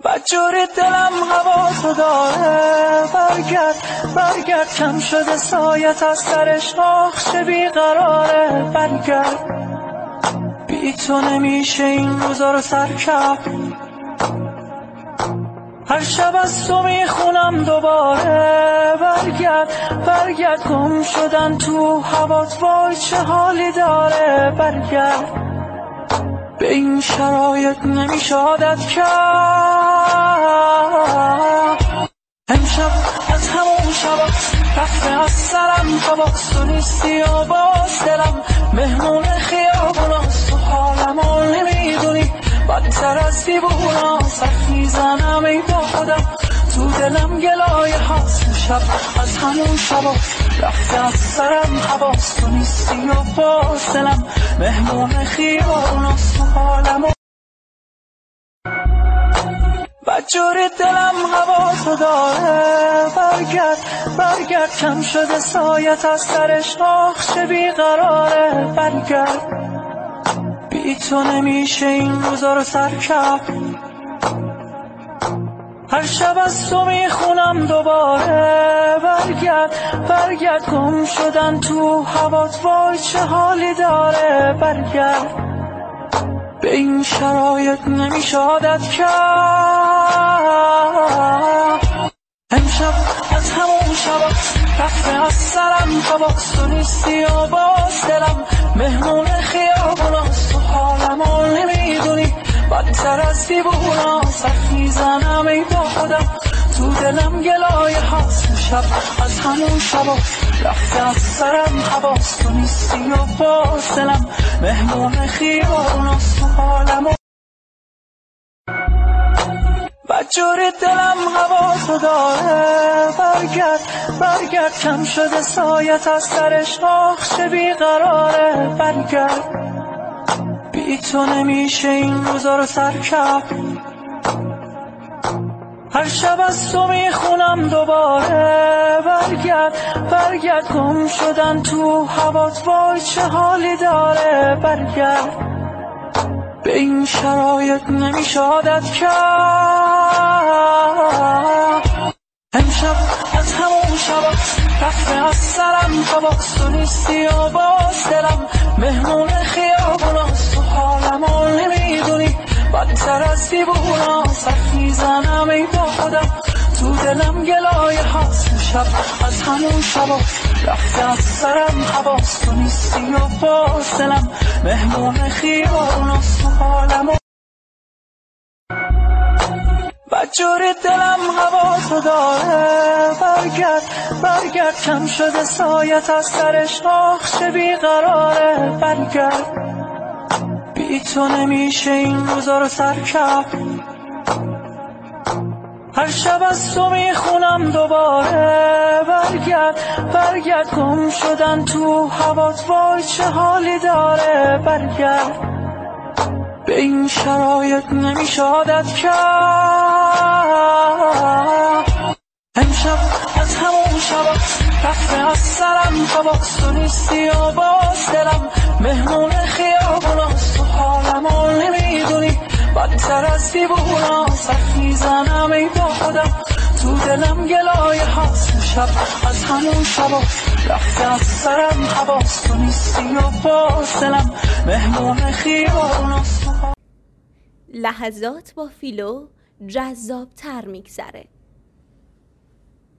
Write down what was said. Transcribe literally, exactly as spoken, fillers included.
بدجوری دلم هوا تو داره، برگرد برگرد کم شده سایت از سرش، آخ چه بیقراره. برگرد بی تو نمیشه این روزا رو سر کرد، هر شب از تو میخونم دوباره. برگرد برگرد گم شدن تو هوات، وای چه حالی داره. برگرد به این شرایط نمیشه عادت کرد. امشب از همون شبات رفته از سرم، حواس تو نیستی و باز دلم مهمون خیابوناست. تو حالمو نمیدونی بدتر از دیوونا، صف میزنم ای با خودم تو دلم گلایه هاست. شب از همون شبات رفته از سرم، حواس تو نیستی و باز دلم مهمون خیابوناست. تو حالمو بدجوری دلم هوا تو داره، برگرد برگرد کم شده سایت از سرش، آخ چه بیقراره. برگرد بی تو نمیشه این روزا رو سر کرد، هر شب از تو میخونم دوباره. برگرد برگرد گم شدن تو هوات، وای چه حالی داره. برگرد به این شرایط نمیشه عادت کرد. امشب از همون شبات رفته از سرم، حواس تو نیستی و باز دلم مهمون خیابوناست. تو حالمو نمیدونی بدتر از دیوونا، صف میزنم ای با خودم تو دلم گلایه هاست. شب از همون شبات رفته از سرم، حواس تو نیستی و باز دلم مهمون خیابوناست. تو حالمو بدجوری دلم هوا تو داره، برگرد برگرد کم شده سایت از سرش، آخ چه بیقراره. برگرد بی تو نمیشه این روزا رو سر کرد، هر شب از تو میخونم دوباره. برگرد برگرد گم شدن تو هوات، وای چه حالی داره. برگرد به این شرایط نمیشه عادت کرد. امشب از همون شبات رفته از سرم، حواس تو نیستی و باز دلم مهمون خیابوناست. تو حالمو نمیدونی بدتر از دیوونا، صف میزنم ای با خودم تو دلم گلایه هاست. شب از همون شبات رفته از سرم، حواس تو نیستی و باز دلم مهمون خیابوناست. تو حالمو بدجوری دلم هوا تو داره، برگرد برگرد کم شده سایت از سرش، آخ چه بیقراره. برگرد بی تو نمیشه این روزا رو سر کرد، هر شب از تو میخونم دوباره. برگرد برگرد گم شدن تو هوات، وای چه حالی داره. برگرد به این شرایط نمیشه عادت کرد. امشب از همون شبات رفته از سرم، حواس تو نیستی و باز دلم مهمون خیابوناست. تو حالمو نمیدونی بدتر از دیوونا، صف میزنم ای با خودم تو دلم گلایه هاست. شب از همون شبات رفته از سرم، حواس تو نیستی و باز دلم مهمون خیابوناست. لحظات با فیلو جذاب تر میگذره.